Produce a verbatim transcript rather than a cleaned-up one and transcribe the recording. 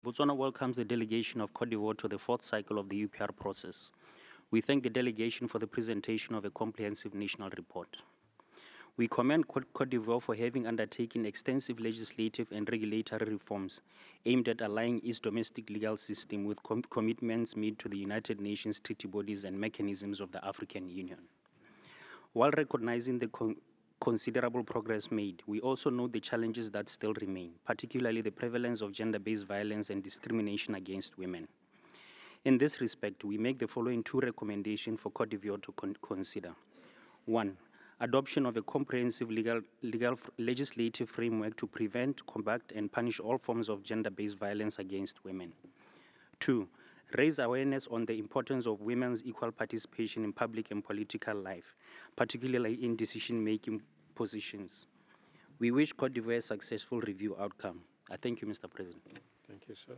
Botswana welcomes the delegation of Cote d'Ivoire to the fourth cycle of the U P R process. We thank the delegation for the presentation of a comprehensive national report. We commend Cote d'Ivoire for having undertaken extensive legislative and regulatory reforms aimed at aligning its domestic legal system with com commitments made to the United Nations treaty bodies and mechanisms of the African Union. While recognizing the con considerable progress made, we also note the challenges that still remain, particularly the prevalence of gender-based violence and discrimination against women. In this respect, we make the following two recommendations for Cote d'Ivoire to con consider. One, adoption of a comprehensive legal, legal legislative framework to prevent, combat, and punish all forms of gender-based violence against women. Two, raise awareness on the importance of women's equal participation in public and political life, particularly in decision-making positions. We wish Cote d'Ivoire a successful review outcome. I thank you, Mister President. Thank you, sir.